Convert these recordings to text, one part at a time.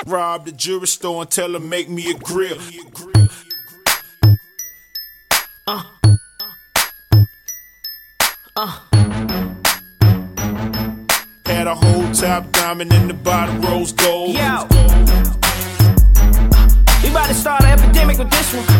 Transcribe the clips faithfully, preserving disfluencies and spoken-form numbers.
Rob the jewelry store and tell her make me a grill. Uh. Uh. Had a whole top diamond in the bottom rose gold. Yo, we about to start an epidemic with this one.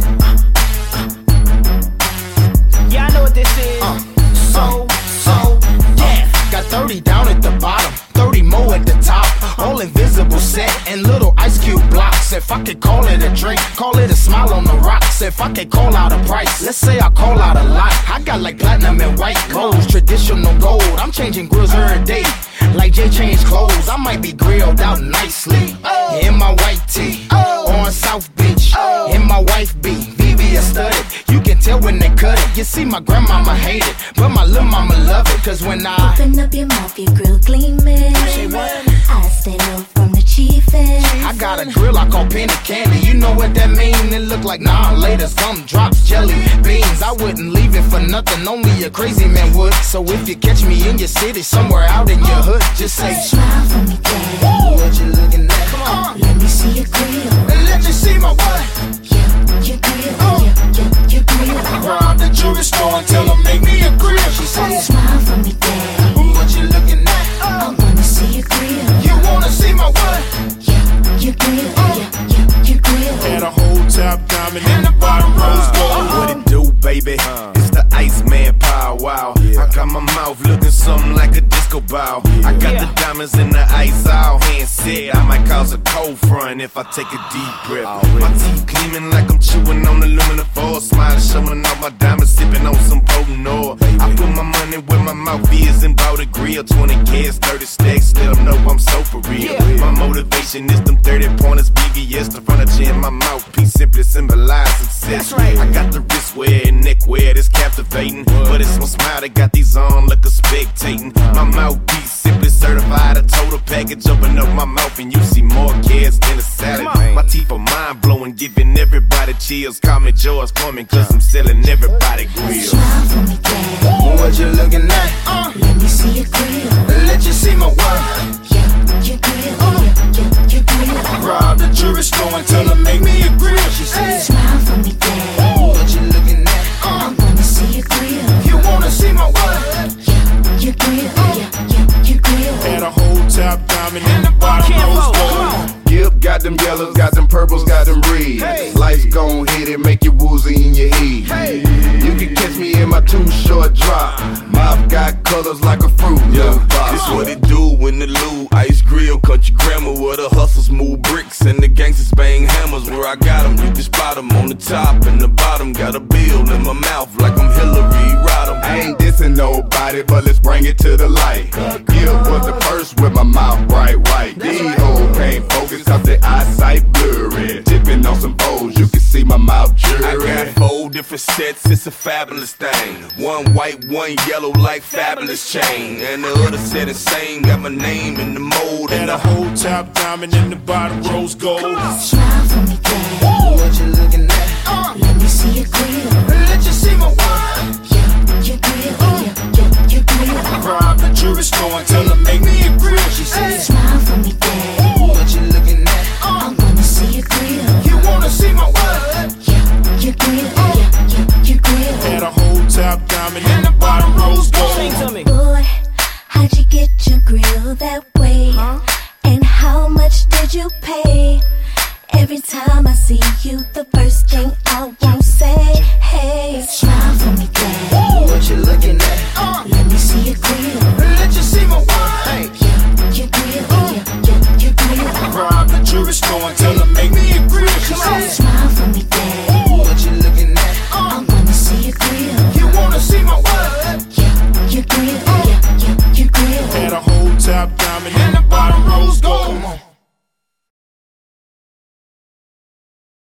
Yeah, I know what this is. Uh, so, uh, so, uh, yeah. Uh, got thirty down at the bottom, thirty more at the top. All invisible set and little ice cube blocks. If I could call it a drink, call it a smile on the rocks. If I could call out a price, let's say I call out a lot. I got like platinum and white gold, traditional gold. I'm changing grills every day, like Jay changed clothes. I might be grilled out nicely in my white tee on South Beach, in my wife be V V S studded. You can tell when they cut it. You see, my grandmama hate it, but my little mama love it. Cause when I open up your mouth, your grill gleaming. Say what? I stay low from the chiefin'. I got a grill I call penny candy. You know what that mean? It look like nah later some drops jelly beans. I wouldn't leave it for nothing, only a crazy man would. So if you catch me in your city, somewhere out in your hood, just say smile for me, daddy. What you looking at? Come on, let me see your grill. Let you see my what? Yeah, your grill. Uh. Yeah, yeah, your grill. Rob the jewelry store and tell her make me a grill. She said smile for me, daddy. What you looking at? I wanna see your grill. You wanna see my what? Yeah, your grill. Yeah, yeah, your grill. Had a whole top diamond in the bottom rose gold. What it do, baby? It's the Iceman Power Wow. I got my mouth looking something like a disco ball. I got the diamonds in the ice all hand said. I might cause a cold front if I take a deep breath. My teeth gleaming like I'm chewing on aluminum foil. Smiling, showing off my diamonds, sipping on some potent oil. I put my money where my mouth is and bought a grill. Twenty kids, thirty stacks, let them know I'm so for real. My motivation is them thirty pointers, B V S, the furniture in my mouthpiece simply symbolize success. I got the wrist wear and neck wear that's captivating, but it's my smile that got these on like a spectating. My mouthpiece simply certified, a total package. Open up my mouth and you see more kids than a salad. My teeth are mind blowing, giving everybody chills. Call me George Foreman, cause I'm selling everybody grills. Smile for me, daddy. What you looking at? Uh. Let me see your grill. Let you see my what? Yeah, your grill. Uh. Yeah, yeah, your grill. Rob the jewelry store and tell her make me a grill. She said smile for me, daddy. What you looking at? I wanna see your grill. You wanna see my what? Yeah, your grill. Yeah, yeah, your grill. Had a whole top diamond in the bottom rose gold. Yep, got them yellows, got them purples, got them reds. Hey. Life's gon' hit it, make you woozy in your head. Hey. You can catch me in my too short drop. Mouth got colors like a fruit. Yeah, this what it do when the Lou Ice Grill, country grammar, where the hustlers move bricks and the gangsters bang hammers. Where I got them, you can spot them on the top and the bottom. Got a bill in my mouth like I'm Hillary Rodham. I ain't dissing nobody, but let's bring it to the light. Gil was the first with my mouth bright white. These hoes can't focus cause their eyesight blurry. Tipping on some bowls, you can see my mouth I jury. got four different sets, it's a fabulous thing. One white, one yellow like fabulous chain. And the other set is same, got my name in the mold. Had And a the whole top diamond in the bottom rose gold. Smile for me, daddy. What you looking at? Let me see your grill. Let you see my what? Yeah, your grill. Yeah, yeah, your grill. Rob the jewelry store and tell her make me a grill. She said Smile for me, daddy. What you looking at? I wanna see your grill. You wanna see my what? Yeah, your grill. Yeah, yeah, your grill. Had a whole top diamond in the bottom rose Sing gold. to me. Boy, how'd you get your grill that way? Huh? And how much did you pay? Every time I see you, the first thing I won't say, hey, smile for me, daddy. What you looking at? Let me see your grill. Let you see my what? Yeah, your grill. Yeah, yeah, your grill. Rob the jewelry store and tell her make me a grill. She said Smile for me, daddy. What you looking at? I wanna see your grill. You wanna see my what? Yeah, your grill.